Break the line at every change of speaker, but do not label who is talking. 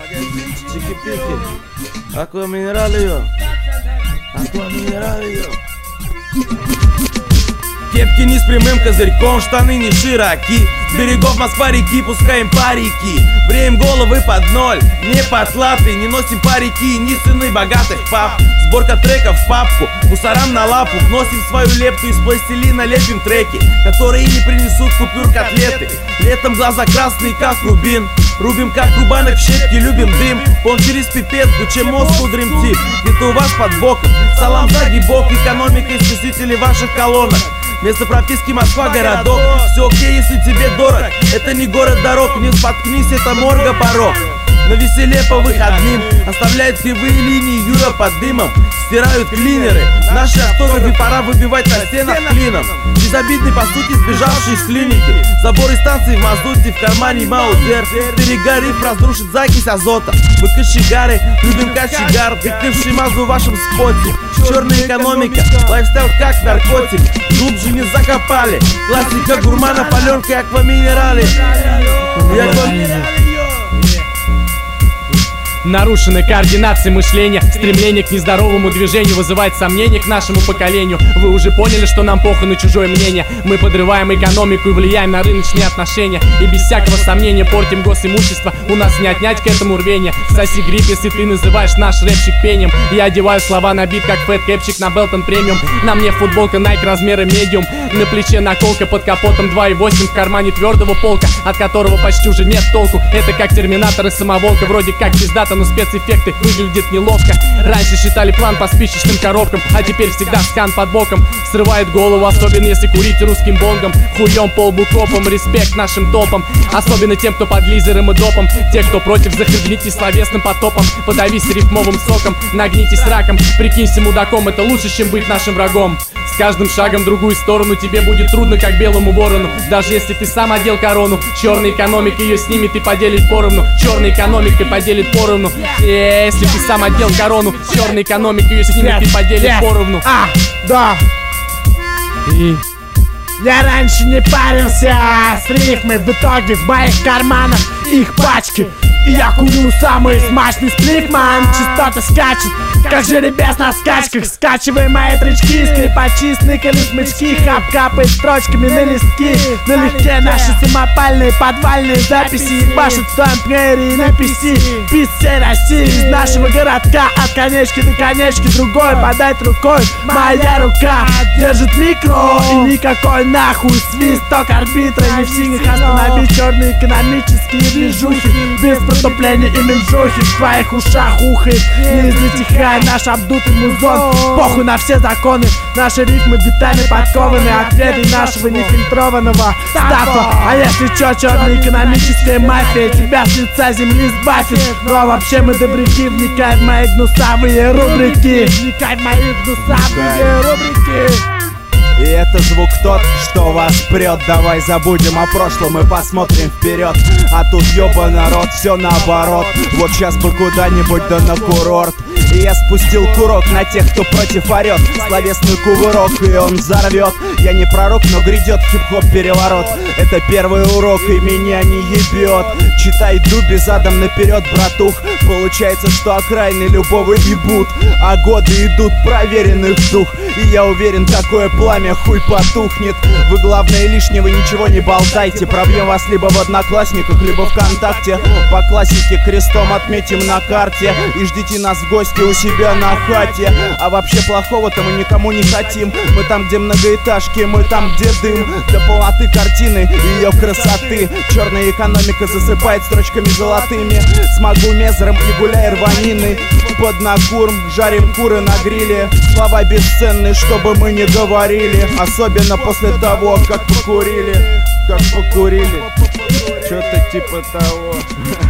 Чики-пики. Aqua mineral ее. Aqua mineral ее. Кепки не с прямым козырьком, штаны не широки. С берегов Москва-реки пускаем парики. Бреем головы под ноль, не под латы. Не носим парики, не сыны богатых пап. Сборка треков в папку, мусорам на лапу. Вносим свою лепту, из пластилина лепим треки, которые не принесут купюр котлеты. Летом глаза красные, как рубин. Рубим как рубанок в щепки, любим дым. Пон через пипетку, чем мозг удрим тип. Где-то у вас под боком, салам загибок. Экономика искусителей ваших колонок. Вместо прописки Москва городок. Все окей, если тебе дорог. Это не город дорог, не споткнись, это морга порог. На веселе по выходным оставляют кривые линии, Юра под дымом. Стирают клинеры. Наши автографы пора выбивать на стенах клином. Безобидный по сути, сбежавший из клиники. Заборы станции в мазуте, в кармане маузер. Перегорив, разрушит закись азота. Мы кочегары, любим кочегар, прикрывший мазу в вашем споте. Черная экономика, лайфстайл как наркотик. Глубже не закопали. Классика гурмана, паленка и акваминерали.
Нарушены координации мышления. Стремление к нездоровому движению вызывает сомнения к нашему поколению. Вы уже поняли, что нам похуй на чужое мнение. Мы подрываем экономику и влияем на рыночные отношения. И без всякого сомнения портим госимущество. У нас не отнять к этому рвения. Соси грипп, если ты называешь наш рэпчик пением. Я одеваю слова на бит, как Фэт Кэпчик на Белтон премиум. На мне футболка Nike размера медиум. На плече наколка, под капотом 2.8. В кармане твердого полка, от которого почти уже нет толку. Это как Терминатор и Самоволка. Вроде как пиздата, но спецэффекты выглядят неловко. Раньше считали план по спичечным коробкам, а теперь всегда скан под боком. Срывает голову, особенно если курить русским бонгом. Хуем по лбу копом, респект нашим топам. Особенно тем, кто под лизером и допом. Те, кто против, захлебнитесь словесным потопом. Подавись рифмовым соком, нагнитесь раком. Прикинься мудаком, это лучше, чем быть нашим врагом. С каждым шагом в другую сторону тебе будет трудно, как белому ворону. Даже если ты сам одел корону. Черная экономика ее снимет и поделит поровну. Черная экономика поделит поровну. Если ты сам одел корону. Черная экономика ее снимет и поделит поровну.
Да. Я раньше не парился с рифмой, в итоге в моих карманах их пачки. И я курю самый смачный сплифман. Частота скачет, как жеребец на скачках. Скачивай мои тречки, скрипачи сныкали смычки. Хап капает строчками на листки. Налегке наши самопальные подвальные записи. Ебашут в твоем плеере и на PC. Пиз всей России из нашего городка. От конечки до конечки другой подать рукой. Моя рука держит микро. И никакой нахуй свисток арбитра. Не в синих остановить черные экономические движухи. Без преступления и менжухи в твоих ушах ухает. Не затихай наш обдутый музон. Похуй на все законы. Наши рифмы битами подкованы. Ответы нашего нефильтрованного стафа. А если чё, черная экономическая мафия тебя с лица земли сбафит. Ну а вообще мы добряки. Вникай в мои гнусавые рубрики. Вникай в мои гнусавые рубрики.
И это звук тот, что вас прет. Давай забудем о прошлом и посмотрим вперед. А тут ёба народ, все наоборот. Вот сейчас бы куда-нибудь да на курорт. И я спустил курок на тех, кто против орет. Словесный кувырок, и он взорвет. Я не пророк, но грядет хип-хоп переворот. Это первый урок, и меня не ебет. Читай дуби задом наперед, братух. Получается, что окраины любого ебут. А годы идут проверенных дух. И я уверен, такое пламя хуй потухнет. Вы, главное, лишнего ничего не болтайте. Пробьем вас либо в Одноклассниках, либо ВКонтакте. По классике крестом отметим на карте. И ждите нас в гости у себя на хате. А вообще плохого-то мы никому не хотим. Мы там, где многоэтажки, мы там, где дым. Для полноты картины и ее красоты черная экономика засыпает строчками золотыми. Смогу мезером и гуляй рванины. Под накурм, жарим куры на гриле. Слова бесценные, чтобы мы не говорили. Особенно после того, как покурили. Что-то типа того.